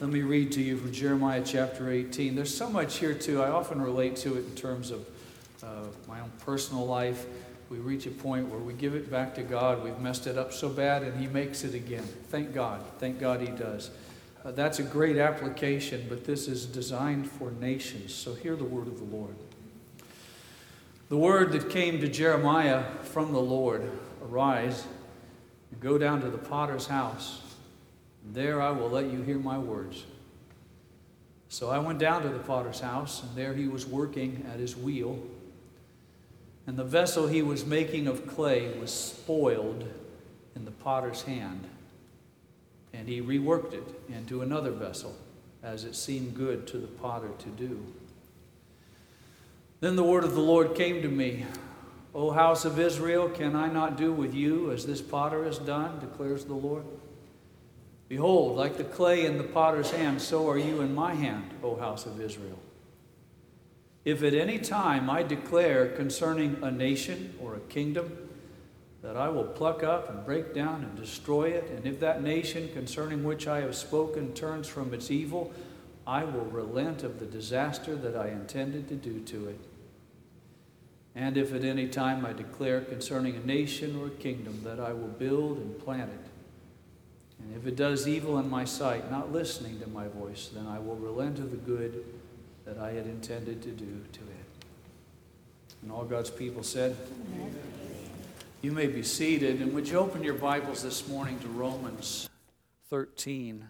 Let me read to you from Jeremiah chapter 18. There's so much here, too. I often relate to it in terms of my own personal life. We reach a point where we give it back to God. We've messed it up so bad, and He makes it again. Thank God. Thank God He does. That's a great application, but this is designed for nations. So hear the word of the Lord. The word that came to Jeremiah from the Lord, arise and go down to the potter's house. And there I will let you hear my words. So I went down to the potter's house, and there he was working at his wheel. And the vessel he was making of clay was spoiled in the potter's hand. And he reworked it into another vessel, as it seemed good to the potter to do. Then the word of the Lord came to me, O house of Israel, can I not do with you as this potter has done, declares the Lord? Behold, like the clay in the potter's hand, so are you in my hand, O house of Israel. If at any time I declare concerning a nation or a kingdom that I will pluck up and break down and destroy it, and if that nation concerning which I have spoken turns from its evil, I will relent of the disaster that I intended to do to it. And if at any time I declare concerning a nation or a kingdom that I will build and plant it, and if it does evil in my sight, not listening to my voice, then I will relent of the good that I had intended to do to it. And all God's people said, Amen. You may be seated. And would you open your Bibles this morning to Romans 13?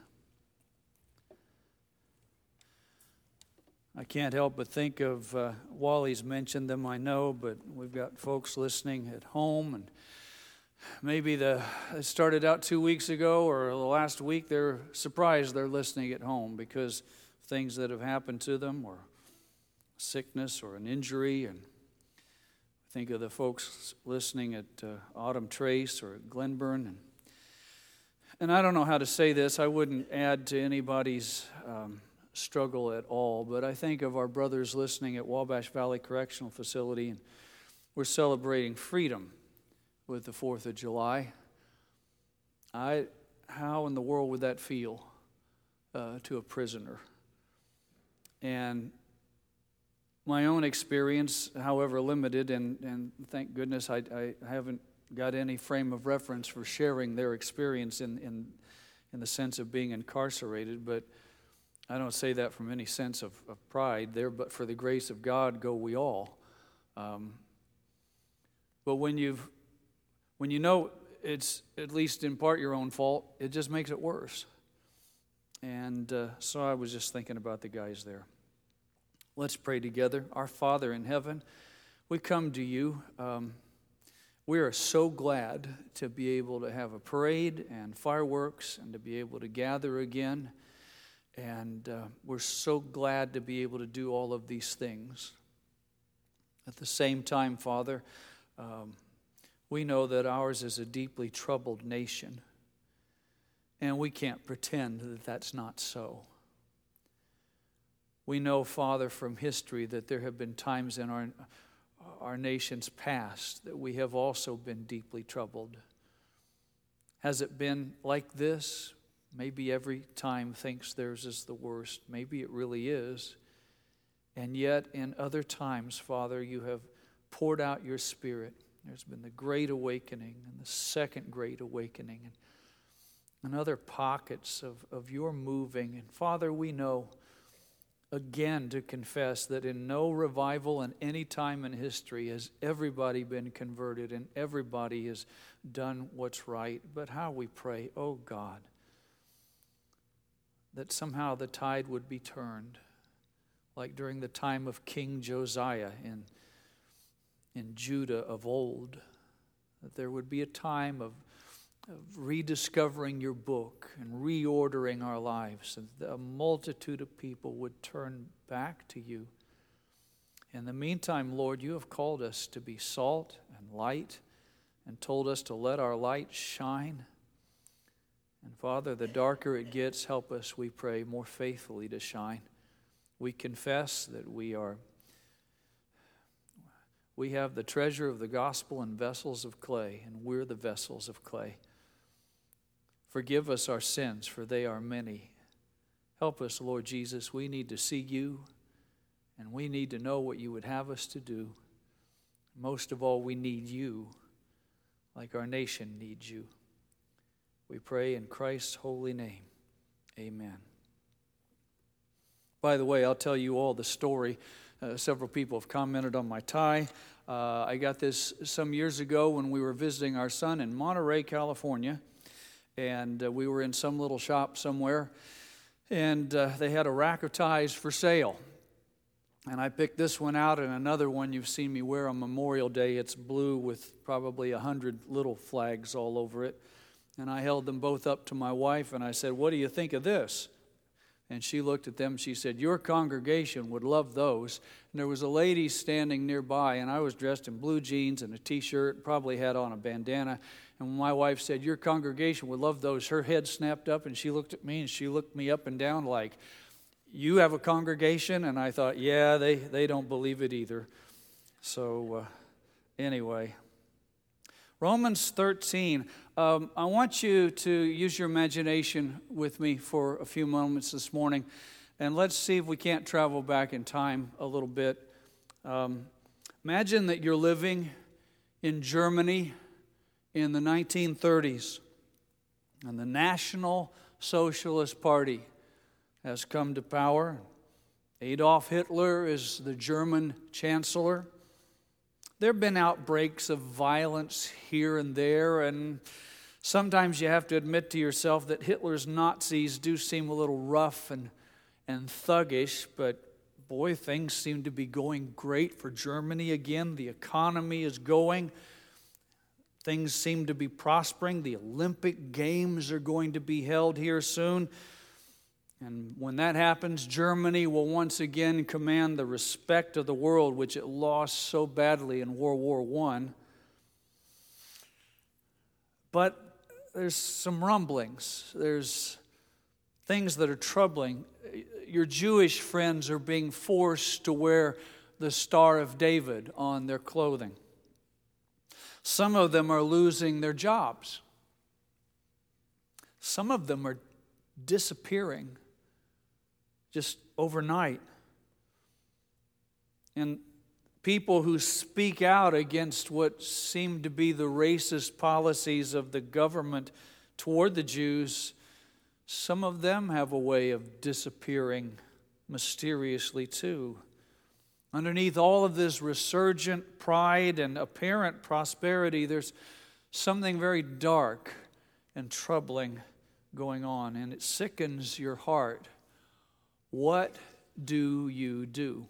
I can't help but think of, Wally's mentioned them, I know, but we've got folks listening at home, and maybe it started out 2 weeks ago or the last week. They're surprised they're listening at home because of things that have happened to them, or sickness or an injury. And think of the folks listening at Autumn Trace or at Glenburn. And I don't know how to say this. I wouldn't add to anybody's struggle at all, but I think of our brothers listening at Wabash Valley Correctional Facility, and we're celebrating freedom with the 4th of July. How in the world would that feel to a prisoner? And my own experience, however limited, and thank goodness I haven't got any frame of reference for sharing their experience in the sense of being incarcerated, but I don't say that from any sense of pride there, but for the grace of God go we all. But when you know it's at least in part your own fault, it just makes it worse. And so I was just thinking about the guys there. Let's pray together. Our Father in heaven, we come to you. We are so glad to be able to have a parade and fireworks and to be able to gather again. And we're so glad to be able to do all of these things. At the same time, Father, we know that ours is a deeply troubled nation, and we can't pretend that that's not so. We know, Father, from history that there have been times in our nation's past that we have also been deeply troubled. Has it been like this? Maybe every time thinks theirs is the worst. Maybe it really is. And yet, in other times, Father, you have poured out your Spirit. There's been the Great Awakening and the Second Great Awakening and other pockets of your moving. And Father, we know, again, to confess that in no revival in any time in history has everybody been converted and everybody has done what's right. But how we pray, oh God, that somehow the tide would be turned, like during the time of King Josiah in Judah of old, that there would be a time of rediscovering your book and reordering our lives, and a multitude of people would turn back to you. In the meantime, Lord, you have called us to be salt and light and told us to let our light shine. And Father, the darker it gets, help us, we pray, more faithfully to shine. We confess that we have the treasure of the gospel in vessels of clay, and we're the vessels of clay. Forgive us our sins, for they are many. Help us, Lord Jesus. We need to see you, and we need to know what you would have us to do. Most of all, we need you, like our nation needs you. We pray in Christ's holy name. Amen. By the way, I'll tell you all the story. Several people have commented on my tie. I got this some years ago when we were visiting our son in Monterey, California. And we were in some little shop somewhere. And they had a rack of ties for sale. And I picked this one out and another one you've seen me wear on Memorial Day. It's blue with probably 100 little flags all over it. And I held them both up to my wife and I said, "What do you think of this?" And she looked at them. She said, "Your congregation would love those." And there was a lady standing nearby, and I was dressed in blue jeans and a T-shirt, probably had on a bandana. And when my wife said, "Your congregation would love those," her head snapped up, and she looked at me, and she looked me up and down like, "You have a congregation?" And I thought, yeah, they don't believe it either. So anyway, Romans 13. I want you to use your imagination with me for a few moments this morning, and let's see if we can't travel back in time a little bit. Imagine that you're living in Germany in the 1930s, and the National Socialist Party has come to power. Adolf Hitler is the German chancellor. There have been outbreaks of violence here and there, and sometimes you have to admit to yourself that Hitler's Nazis do seem a little rough and thuggish, but boy, things seem to be going great for Germany again. The economy is going. Things seem to be prospering. The Olympic Games are going to be held here soon. And when that happens, Germany will once again command the respect of the world, which it lost so badly in World War I. But there's some rumblings. There's things that are troubling. Your Jewish friends are being forced to wear the Star of David on their clothing. Some of them are losing their jobs. Some of them are disappearing just overnight. And people who speak out against what seem to be the racist policies of the government toward the Jews, some of them have a way of disappearing mysteriously too. Underneath all of this resurgent pride and apparent prosperity, there's something very dark and troubling going on, and it sickens your heart. What do you do?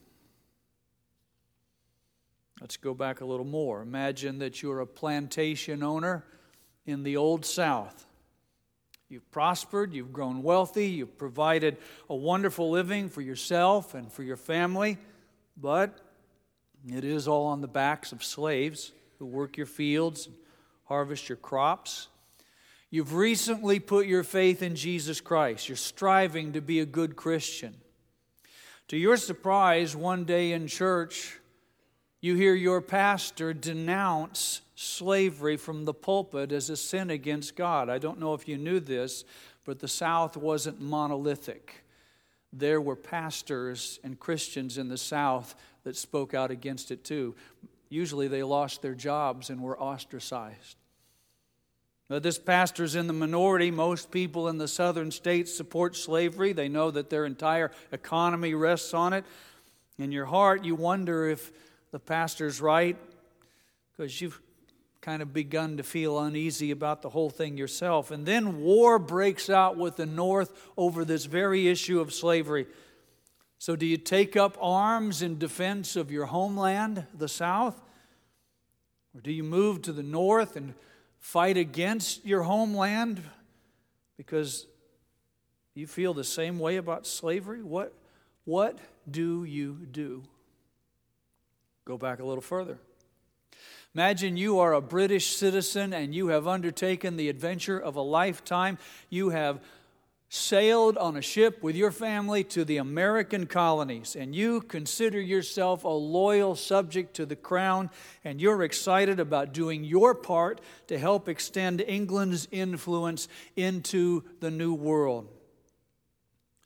Let's go back a little more. Imagine that you're a plantation owner in the Old South. You've prospered, you've grown wealthy, you've provided a wonderful living for yourself and for your family, but it is all on the backs of slaves who work your fields and harvest your crops. You've recently put your faith in Jesus Christ. You're striving to be a good Christian. To your surprise, one day in church, you hear your pastor denounce slavery from the pulpit as a sin against God. I don't know if you knew this, but the South wasn't monolithic. There were pastors and Christians in the South that spoke out against it too. Usually they lost their jobs and were ostracized. But this pastor's in the minority. Most people in the southern states support slavery. They know that their entire economy rests on it. In your heart, you wonder if the pastor's right, because you've kind of begun to feel uneasy about the whole thing yourself. And then war breaks out with the North over this very issue of slavery. So do you take up arms in defense of your homeland, the South? Or do you move to the North and fight against your homeland because you feel the same way about slavery? What do you do? Go back a little further. Imagine you are a British citizen and you have undertaken the adventure of a lifetime. You have sailed on a ship with your family to the American colonies, and you consider yourself a loyal subject to the crown, and you're excited about doing your part to help extend England's influence into the New World.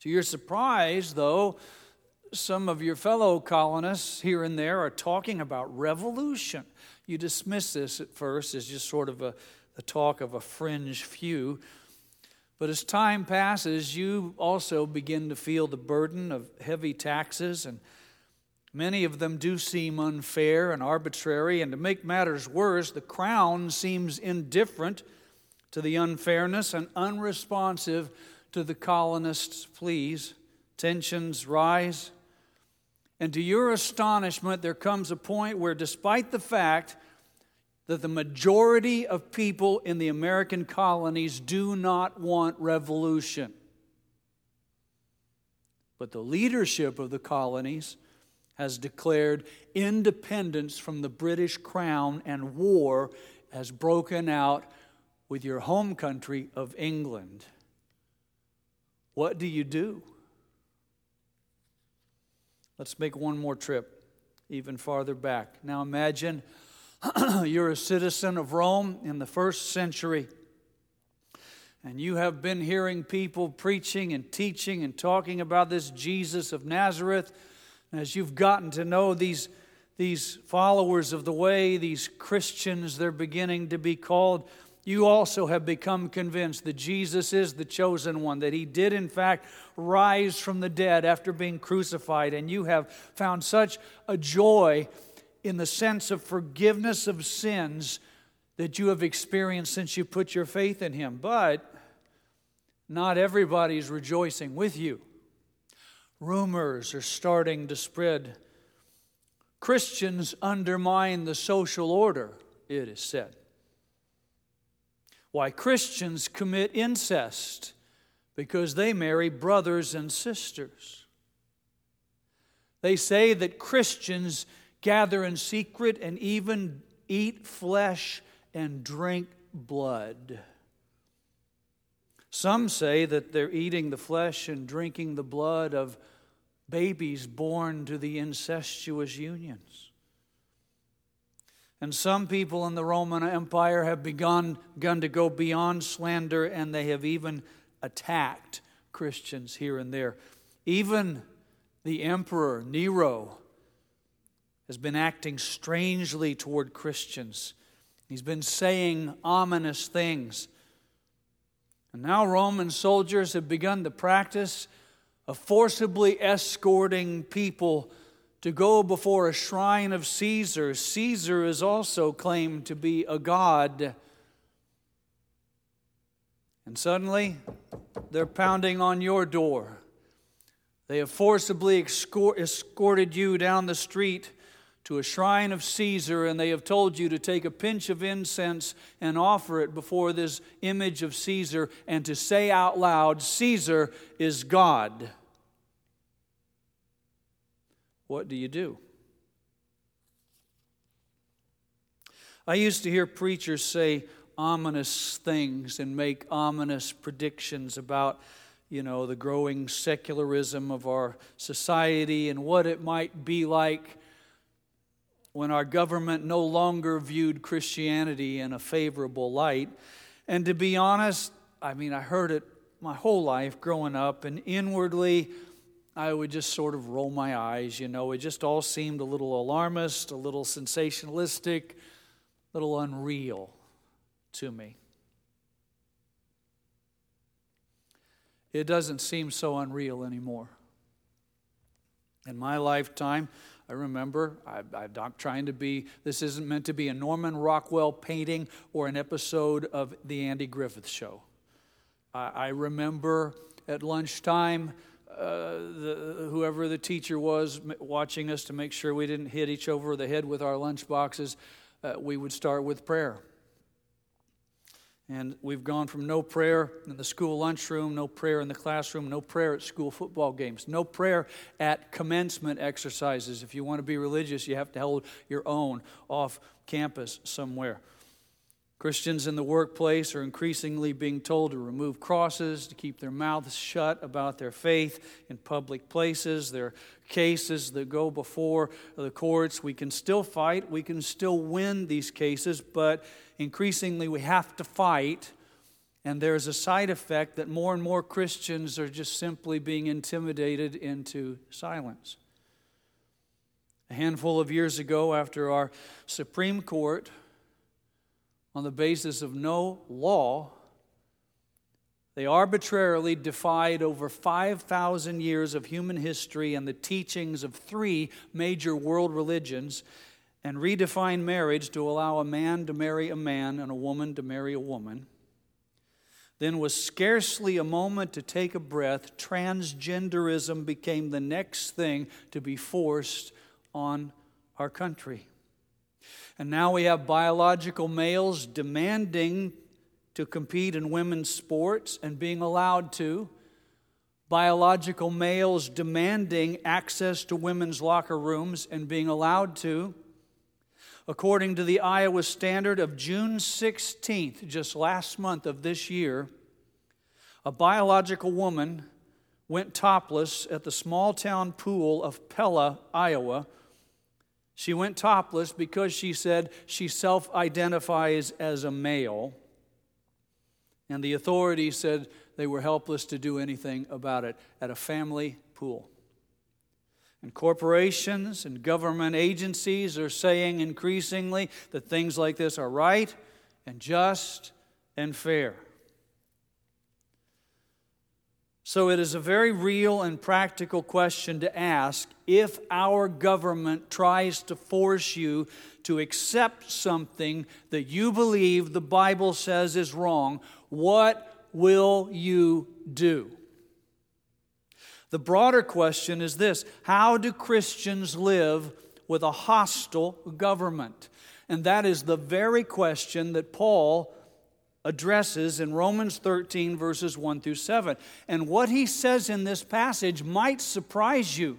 To your surprise, though, some of your fellow colonists here and there are talking about revolution. You dismiss this at first as just sort of a talk of a fringe few. But as time passes, you also begin to feel the burden of heavy taxes, and many of them do seem unfair and arbitrary. And to make matters worse, the crown seems indifferent to the unfairness and unresponsive to the colonists' pleas. Tensions rise. And to your astonishment, there comes a point where, despite the fact that the majority of people in the American colonies do not want revolution, but the leadership of the colonies has declared independence from the British Crown, and war has broken out with your home country of England. What do you do? Let's make one more trip, even farther back. Now imagine you're a citizen of Rome in the first century, and you have been hearing people preaching and teaching and talking about this Jesus of Nazareth. And as you've gotten to know these followers of the way, these Christians, they're beginning to be called, you also have become convinced that Jesus is the chosen one, that He did in fact rise from the dead after being crucified, and you have found such a joy in the sense of forgiveness of sins that you have experienced since you put your faith in Him. But not everybody's rejoicing with you. Rumors are starting to spread. Christians undermine the social order, it is said. Why, Christians commit incest because they marry brothers and sisters. They say that Christians gather in secret and even eat flesh and drink blood. Some say that they're eating the flesh and drinking the blood of babies born to the incestuous unions. And some people in the Roman Empire have begun to go beyond slander, and they have even attacked Christians here and there. Even the Emperor Nero has been acting strangely toward Christians. He's been saying ominous things. And now Roman soldiers have begun the practice of forcibly escorting people to go before a shrine of Caesar. Caesar is also claimed to be a god. And suddenly, they're pounding on your door. They have forcibly escorted you down the street to a shrine of Caesar, and they have told you to take a pinch of incense and offer it before this image of Caesar and to say out loud, "Caesar is God." What do you do? I used to hear preachers say ominous things and make ominous predictions about, the growing secularism of our society and what it might be like when our government no longer viewed Christianity in a favorable light. And to be honest, I heard it my whole life growing up, and inwardly I would just sort of roll my eyes. It just all seemed a little alarmist, a little sensationalistic, a little unreal to me. It doesn't seem so unreal anymore. In my lifetime, I remember, I'm not trying to be, this isn't meant to be a Norman Rockwell painting or an episode of The Andy Griffith Show. I remember at lunchtime, whoever the teacher was watching us to make sure we didn't hit each over the head with our lunch boxes, we would start with prayer. And we've gone from no prayer in the school lunchroom, no prayer in the classroom, no prayer at school football games, no prayer at commencement exercises. If you want to be religious, you have to hold your own off campus somewhere. Christians in the workplace are increasingly being told to remove crosses, to keep their mouths shut about their faith in public places. There are cases that go before the courts. We can still fight. We can still win these cases, but increasingly we have to fight And there's a side effect that more and more Christians are just simply being intimidated into silence. A handful of years ago, after our Supreme Court, on the basis of no law, they arbitrarily defied over 5,000 years of human history and the teachings of 3 major world religions and redefined marriage to allow a man to marry a man and a woman to marry a woman. Then, with scarcely a moment to take a breath, transgenderism became the next thing to be forced on our country. And now we have biological males demanding to compete in women's sports and being allowed to. Biological males demanding access to women's locker rooms and being allowed to. According to the Iowa Standard of June 16th, just last month of this year, a biological woman went topless at the small-town pool of Pella, Iowa. She went topless because she said she self-identifies as a male. And the authorities said they were helpless to do anything about it at a family pool. And corporations and government agencies are saying increasingly that things like this are right and just and fair. So it is a very real and practical question to ask: if our government tries to force you to accept something that you believe the Bible says is wrong, what will you do? The broader question is this: how do Christians live with a hostile government? And that is the very question that Paul addresses in Romans 13, verses 1 through 7. And what he says in this passage might surprise you.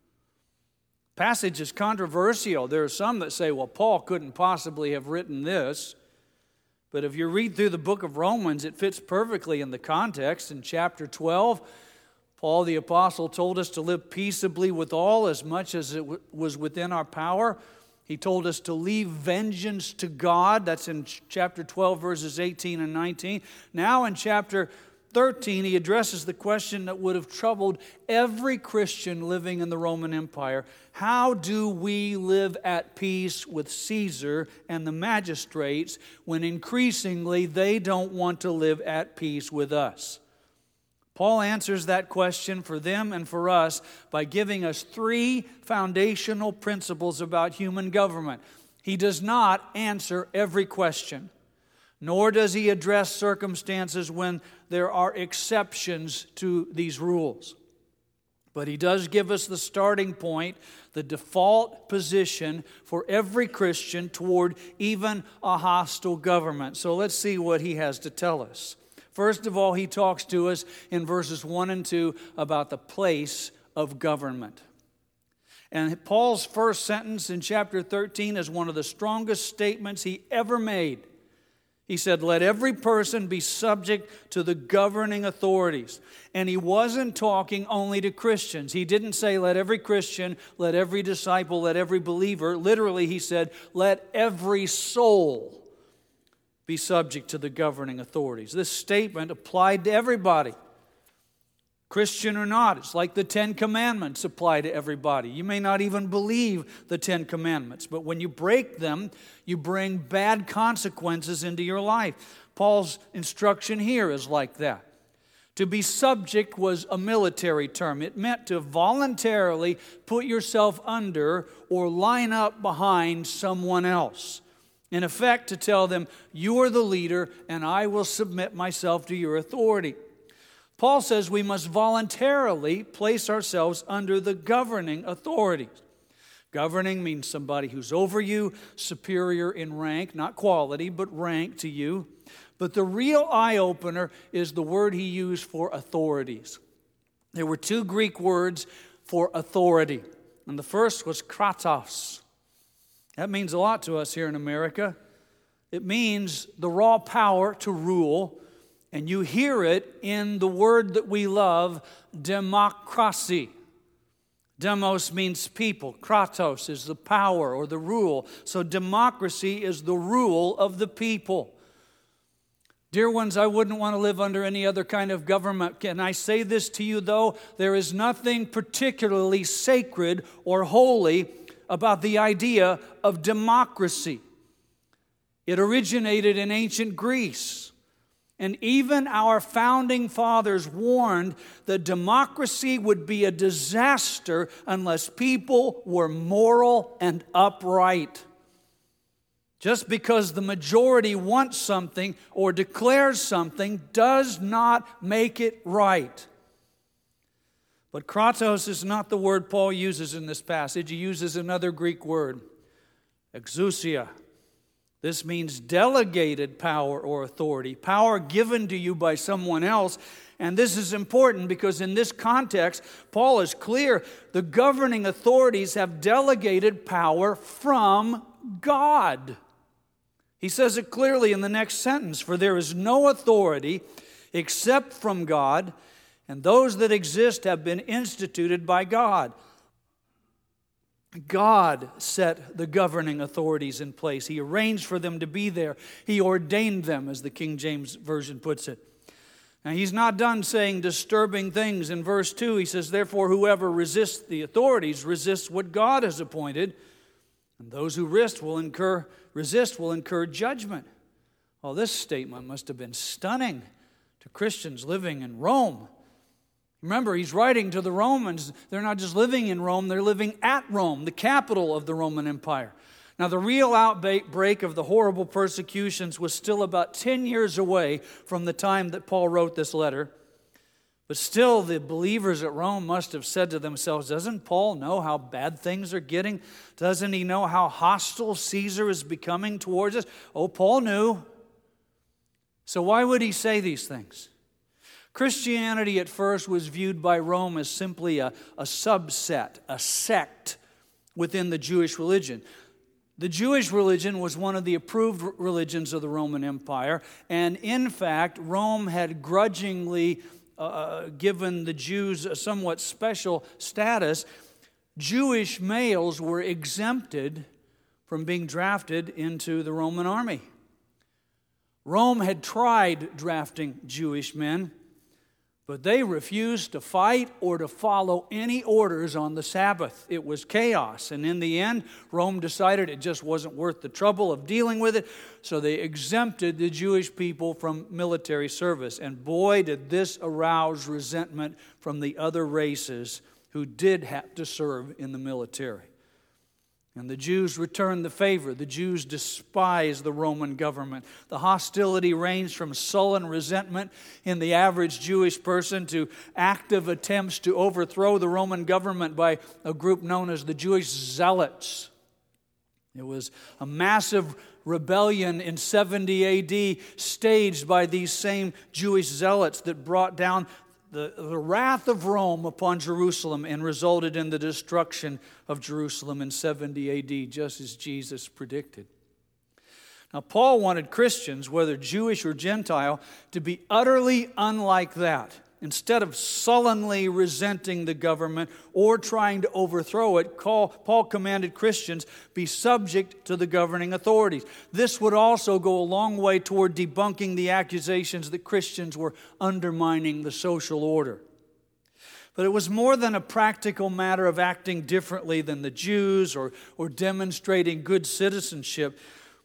The passage is controversial. There are some that say, well, Paul couldn't possibly have written this. But if you read through the book of Romans, it fits perfectly in the context. In chapter 12, Paul the apostle told us to live peaceably with all as much as it was within our power. He told us to leave vengeance to God. That's in chapter 12, verses 18 and 19. Now in chapter 13, he addresses the question that would have troubled every Christian living in the Roman Empire. How do we live at peace with Caesar and the magistrates when increasingly they don't want to live at peace with us? Paul answers that question for them and for us by giving us 3 foundational principles about human government. He does not answer every question, nor does he address circumstances when there are exceptions to these rules. But he does give us the starting point, the default position for every Christian toward even a hostile government. So let's see what he has to tell us. First of all, he talks to us in verses 1 and 2 about the place of government. And Paul's first sentence in chapter 13 is one of the strongest statements he ever made. He said, let every person be subject to the governing authorities. And he wasn't talking only to Christians. He didn't say, let every Christian, let every disciple, let every believer. Literally, he said, let every soul be subject to the governing authorities. This statement applied to everybody, Christian or not. It's like the 10 Commandments apply to everybody. You may not even believe the 10 Commandments, but when you break them, you bring bad consequences into your life. Paul's instruction here is like that. To be subject was a military term. It meant to voluntarily put yourself under or line up behind someone else. In effect, to tell them, you are the leader and I will submit myself to your authority. Paul says we must voluntarily place ourselves under the governing authorities. Governing means somebody who's over you, superior in rank, not quality, but rank to you. But the real eye-opener is the word he used for authorities. There were 2 Greek words for authority, and the first was kratos. That means a lot to us here in America. It means the raw power to rule, and you hear it in the word that we love, democracy. Demos means people. Kratos is the power or the rule. So democracy is the rule of the people. Dear ones, I wouldn't want to live under any other kind of government. Can I say this to you, though? There is nothing particularly sacred or holy about the idea of democracy. It originated in ancient Greece. And even our founding fathers warned that democracy would be a disaster unless people were moral and upright. Just because the majority wants something or declares something does not make it right. But kratos is not the word Paul uses in this passage. He uses another Greek word, exousia. This means delegated power or authority, power given to you by someone else. And this is important because in this context, Paul is clear. The governing authorities have delegated power from God. He says it clearly in the next sentence, for there is no authority except from God, and those that exist have been instituted by God. God set the governing authorities in place. He arranged for them to be there. He ordained them, as the King James Version puts it. Now, he's not done saying disturbing things. In verse 2, he says, therefore, whoever resists the authorities resists what God has appointed, and those who resist will incur judgment. Well, this statement must have been stunning to Christians living in Rome. Remember, he's writing to the Romans. They're not just living in Rome, they're living at Rome, the capital of the Roman Empire. Now, the real outbreak of the horrible persecutions was still about 10 years away from the time that Paul wrote this letter. But still, the believers at Rome must have said to themselves, doesn't Paul know how bad things are getting? Doesn't he know how hostile Caesar is becoming towards us? Oh, Paul knew. So why would he say these things? Christianity at first was viewed by Rome as simply a subset, a sect within the Jewish religion. The Jewish religion was one of the approved religions of the Roman Empire, and in fact, Rome had grudgingly given the Jews a somewhat special status. Jewish males were exempted from being drafted into the Roman army. Rome had tried drafting Jewish men, but they refused to fight or to follow any orders on the Sabbath. It was chaos. And in the end, Rome decided it just wasn't worth the trouble of dealing with it. So they exempted the Jewish people from military service. And boy, did this arouse resentment from the other races who did have to serve in the military. And the Jews returned the favor. The Jews despised the Roman government. The hostility ranged from sullen resentment in the average Jewish person to active attempts to overthrow the Roman government by a group known as the Jewish Zealots. It was a massive rebellion in 70 A.D. staged by these same Jewish zealots that brought down the wrath of Rome upon Jerusalem and resulted in the destruction of Jerusalem in 70 A.D., just as Jesus predicted. Now, Paul wanted Christians, whether Jewish or Gentile, to be utterly unlike that. Instead of sullenly resenting the government or trying to overthrow it, Paul commanded Christians be subject to the governing authorities. This would also go a long way toward debunking the accusations that Christians were undermining the social order. But it was more than a practical matter of acting differently than the Jews or demonstrating good citizenship.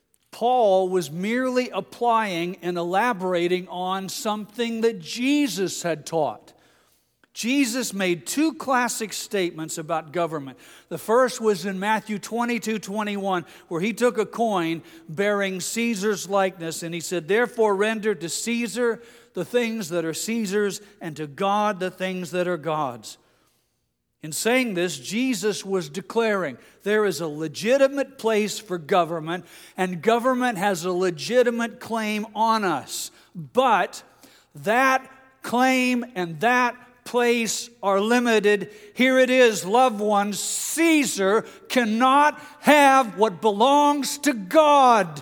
Paul was merely applying and elaborating on something that Jesus had taught. Jesus made two classic statements about government. The first was in Matthew 22:21, where he took a coin bearing Caesar's likeness, and he said, therefore render to Caesar the things that are Caesar's, and to God the things that are God's. In saying this, Jesus was declaring there is a legitimate place for government, and government has a legitimate claim on us. But that claim and that place are limited. Here it is, loved ones. Caesar cannot have what belongs to God.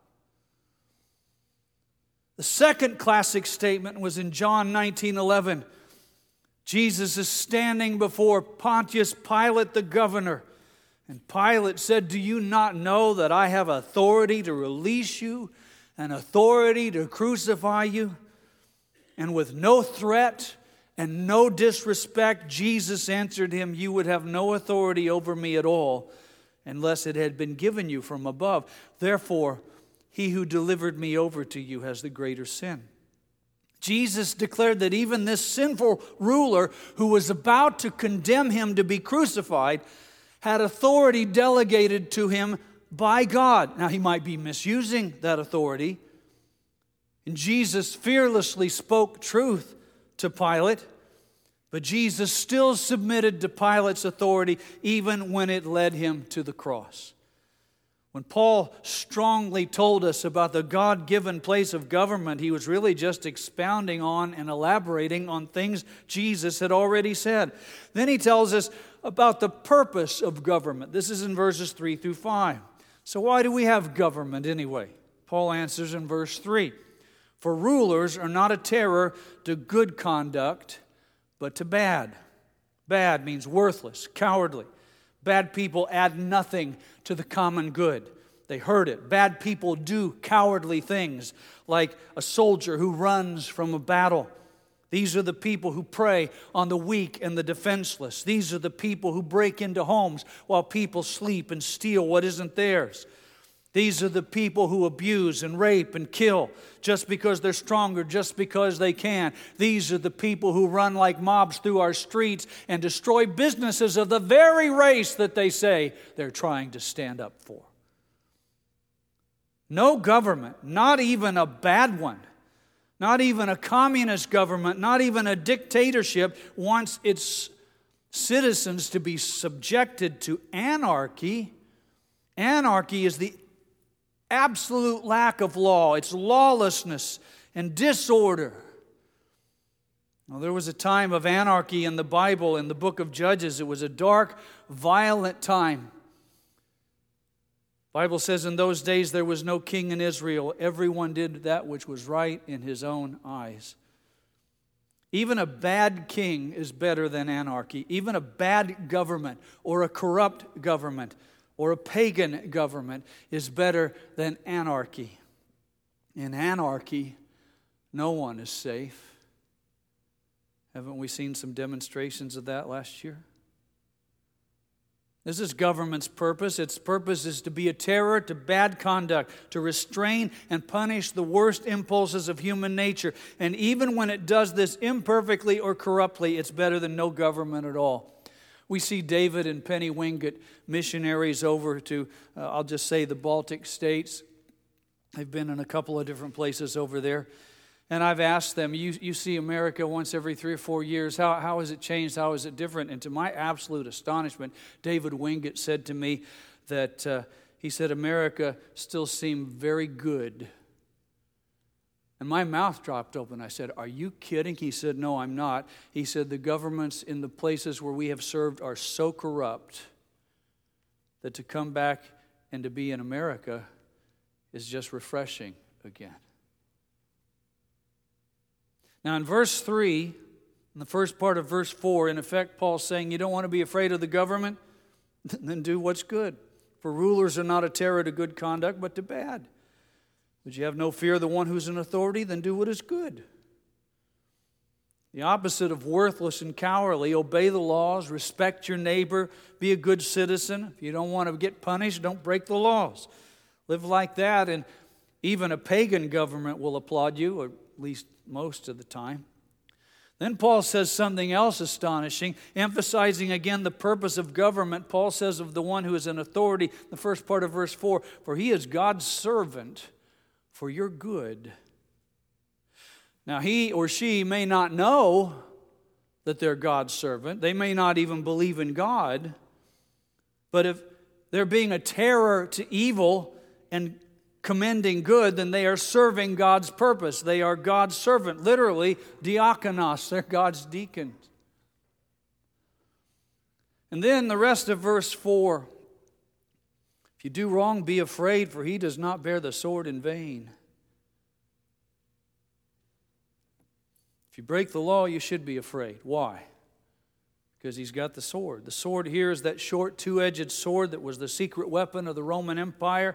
The second classic statement was in John 19:11. Jesus is standing before Pontius Pilate, the governor. And Pilate said, do you not know that I have authority to release you and authority to crucify you. And with no threat and no disrespect, Jesus answered him, "You would have no authority over me at all unless it had been given you from above. Therefore, he who delivered me over to you has the greater sin." Jesus declared that even this sinful ruler who was about to condemn him to be crucified had authority delegated to him by God. Now, he might be misusing that authority. And Jesus fearlessly spoke truth to Pilate, but Jesus still submitted to Pilate's authority even when it led him to the cross. When Paul strongly told us about the God-given place of government, he was really just expounding on and elaborating on things Jesus had already said. Then he tells us about the purpose of government. This is in verses 3 through 5. So why do we have government anyway? Paul answers in verse 3. "For rulers are not a terror to good conduct, but to bad." Bad means worthless, cowardly. Bad people add nothing to the common good. They hurt it. Bad people do cowardly things, like a soldier who runs from a battle. These are the people who prey on the weak and the defenseless. These are the people who break into homes while people sleep and steal what isn't theirs. These are the people who abuse and rape and kill just because they're stronger, just because they can. These are the people who run like mobs through our streets and destroy businesses of the very race that they say they're trying to stand up for. No government, not even a bad one, not even a communist government, not even a dictatorship, wants its citizens to be subjected to anarchy. Anarchy is the absolute lack of law. It's lawlessness and disorder. Now, there was a time of anarchy in the Bible, in the book of Judges. It was a dark, violent time. The Bible says in those days there was no king in Israel. Everyone did that which was right in his own eyes. Even a bad king is better than anarchy. Even a bad government or a corrupt government or a pagan government is better than anarchy. In anarchy, no one is safe. Haven't we seen some demonstrations of that last year? This is government's purpose. Its purpose is to be a terror to bad conduct, to restrain and punish the worst impulses of human nature. And even when it does this imperfectly or corruptly, it's better than no government at all. We see David and Penny Wingate, missionaries over to, I'll just say, the Baltic states. They've been in a couple of different places over there. And I've asked them, you see America once every 3 or 4 years. How has it changed? How is it different? And to my absolute astonishment, David Wingate said to me that he said, America still seemed very good. And my mouth dropped open. I said, "Are you kidding?" He said, "No, I'm not." He said, "The governments in the places where we have served are so corrupt that to come back and to be in America is just refreshing again." Now in verse 3, in the first part of verse 4, in effect, Paul's saying you don't want to be afraid of the government? Then do what's good. For rulers are not a terror to good conduct, but to bad. Would you have no fear of the one who's in authority? Then do what is good. The opposite of worthless and cowardly, obey the laws, respect your neighbor, be a good citizen. If you don't want to get punished, don't break the laws. Live like that, and even a pagan government will applaud you, or at least most of the time. Then Paul says something else astonishing, emphasizing again the purpose of government. Paul says of the one who is in authority, the first part of verse 4, for he is God's servant for your good. Now he or she may not know that they're God's servant. They may not even believe in God. But if they're being a terror to evil and commending good, then they are serving God's purpose. They are God's servant. Literally, diakonos. They're God's deacons. And then the rest of verse 4. If you do wrong, be afraid, for he does not bear the sword in vain. If you break the law, you should be afraid. Why? Because he's got the sword. The sword here is that short two-edged sword that was the secret weapon of the Roman Empire.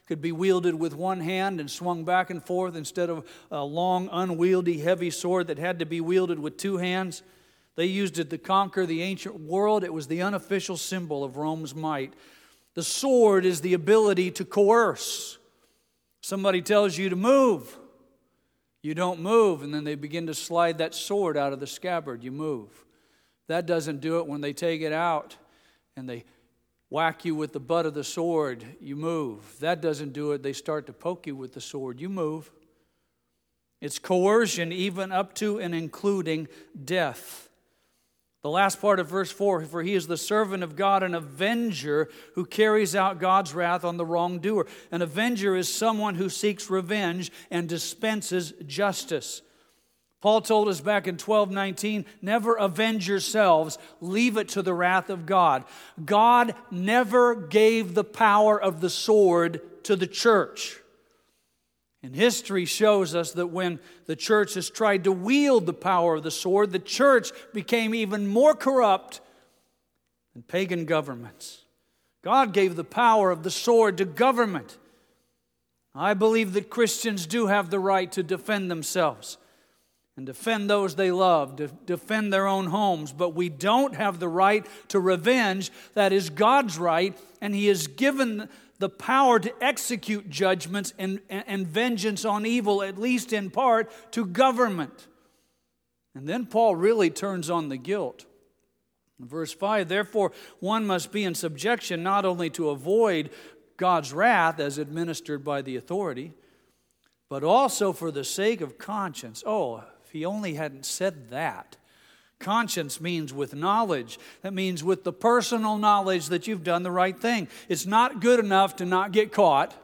could be wielded with one hand and swung back and forth instead of a long, unwieldy, heavy sword that had to be wielded with two hands. They used it to conquer the ancient world. It was the unofficial symbol of Rome's might. The sword is the ability to coerce. Somebody tells you to move. You don't move, and then they begin to slide that sword out of the scabbard. You move. That doesn't do it. When they take it out and they whack you with the butt of the sword, you move. That doesn't do it. They start to poke you with the sword. You move. It's coercion, even up to and including death. The last part of verse 4, for he is the servant of God, an avenger who carries out God's wrath on the wrongdoer. An avenger is someone who seeks revenge and dispenses justice. Paul told us back in 12:19, never avenge yourselves, leave it to the wrath of God. God never gave the power of the sword to the church. And history shows us that when the church has tried to wield the power of the sword, the church became even more corrupt than pagan governments. God gave the power of the sword to government. I believe that Christians do have the right to defend themselves and defend those they love, to defend their own homes, but we don't have the right to revenge. That is God's right, and He has given the power to execute judgments and vengeance on evil, at least in part, to government. And then Paul really turns on the guilt. In verse 5, therefore one must be in subjection not only to avoid God's wrath as administered by the authority, but also for the sake of conscience. Oh, if he only hadn't said that. Conscience means with knowledge. That means with the personal knowledge that you've done the right thing. It's not good enough to not get caught.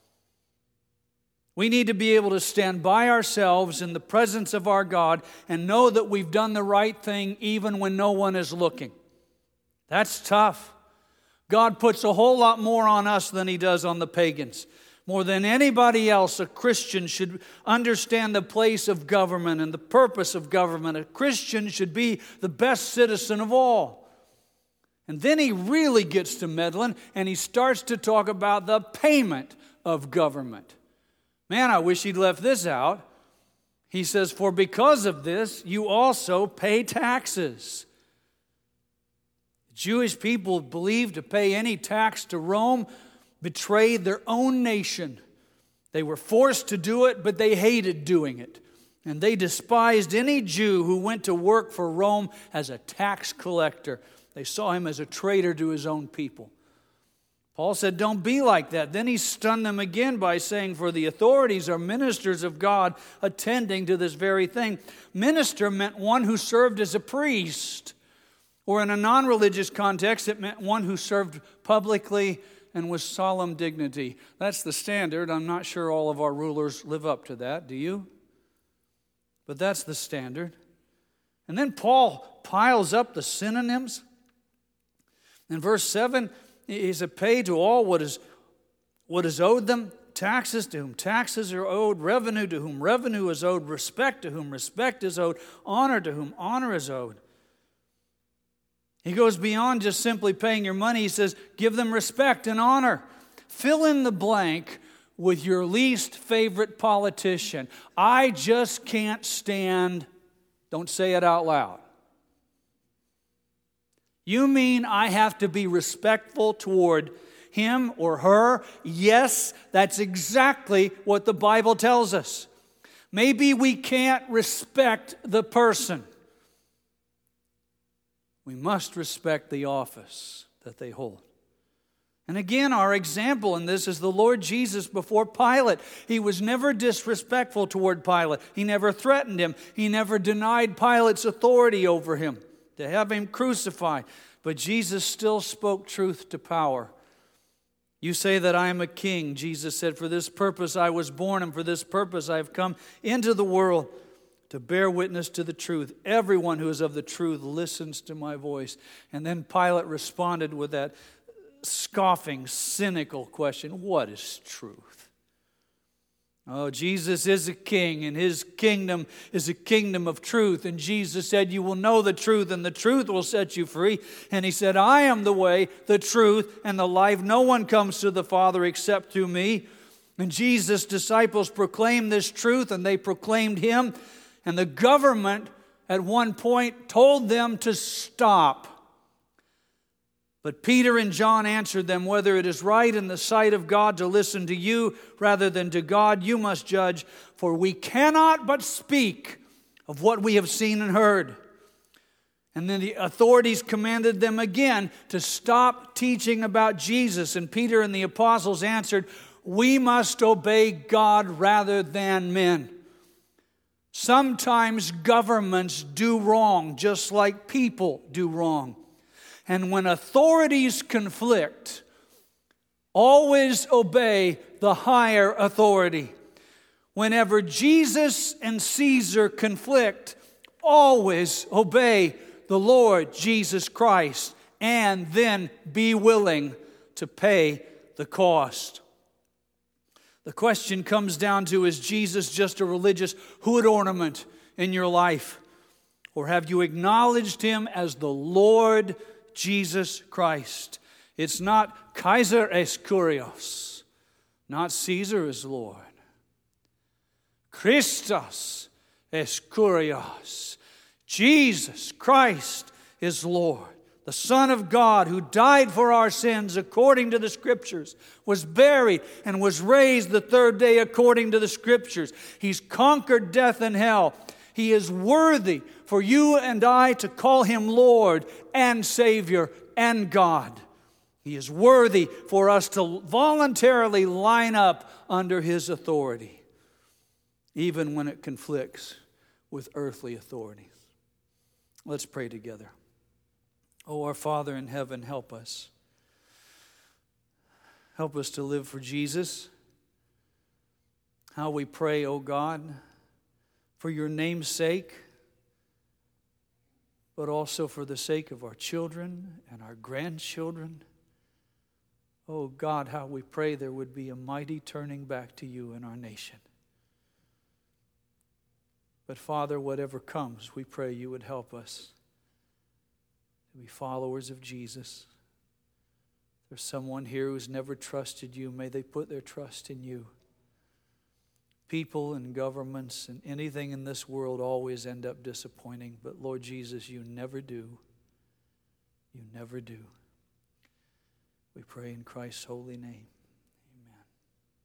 We need to be able to stand by ourselves in the presence of our God and know that we've done the right thing even when no one is looking. That's tough. God puts a whole lot more on us than He does on the pagans. More than anybody else, a Christian should understand the place of government and the purpose of government. A Christian should be the best citizen of all. And then he really gets to meddling, and he starts to talk about the payment of government. Man, I wish he'd left this out. He says, for because of this, you also pay taxes. The Jewish people believed to pay any tax to Rome betrayed their own nation. They were forced to do it, but they hated doing it. And they despised any Jew who went to work for Rome as a tax collector. They saw him as a traitor to his own people. Paul said, don't be like that. Then he stunned them again by saying, for the authorities are ministers of God attending to this very thing. Minister meant one who served as a priest. Or in a non-religious context, it meant one who served publicly and with solemn dignity. That's the standard. I'm not sure all of our rulers live up to that. Do you? But that's the standard. And then Paul piles up the synonyms. In verse 7, he said, pay to all what is owed them. Taxes to whom taxes are owed. Revenue to whom revenue is owed. Respect to whom respect is owed. Honor to whom honor is owed. He goes beyond just simply paying your money. He says, give them respect and honor. Fill in the blank with your least favorite politician. I just can't stand, don't say it out loud. You mean I have to be respectful toward him or her? Yes, that's exactly what the Bible tells us. Maybe we can't respect the person. We must respect the office that they hold. And again, our example in this is the Lord Jesus before Pilate. He was never disrespectful toward Pilate. He never threatened him. He never denied Pilate's authority over him to have him crucified. But Jesus still spoke truth to power. You say that I am a king. Jesus said, for this purpose I was born, and for this purpose I have come into the world, to bear witness to the truth. Everyone who is of the truth listens to my voice. And then Pilate responded with that scoffing, cynical question, what is truth? Oh, Jesus is a king, and His kingdom is a kingdom of truth. And Jesus said, you will know the truth, and the truth will set you free. And He said, I am the way, the truth, and the life. No one comes to the Father except through me. And Jesus' disciples proclaimed this truth, and they proclaimed Him. And the government at one point told them to stop. But Peter and John answered them, "Whether it is right in the sight of God to listen to you rather than to God, you must judge. For we cannot but speak of what we have seen and heard." And then the authorities commanded them again to stop teaching about Jesus. And Peter and the apostles answered, "We must obey God rather than men." Sometimes governments do wrong, just like people do wrong. And when authorities conflict, always obey the higher authority. Whenever Jesus and Caesar conflict, always obey the Lord Jesus Christ, and then be willing to pay the cost. The question comes down to, is Jesus just a religious hood ornament in your life? Or have you acknowledged Him as the Lord Jesus Christ? It's not Kaiser es Kurios, not Caesar is Lord. Christos es Kurios. Jesus Christ is Lord. The Son of God, who died for our sins according to the Scriptures, was buried and was raised the third day according to the Scriptures. He's conquered death and hell. He is worthy for you and I to call Him Lord and Savior and God. He is worthy for us to voluntarily line up under His authority, even when it conflicts with earthly authorities. Let's pray together. Oh, our Father in heaven, help us. Help us to live for Jesus. How we pray, oh God, for your name's sake, but also for the sake of our children and our grandchildren. Oh God, how we pray there would be a mighty turning back to you in our nation. But Father, whatever comes, we pray you would help us to be followers of Jesus. If there's someone here who's never trusted you, may they put their trust in you. People and governments and anything in this world always end up disappointing, but Lord Jesus, you never do. You never do. We pray in Christ's holy name.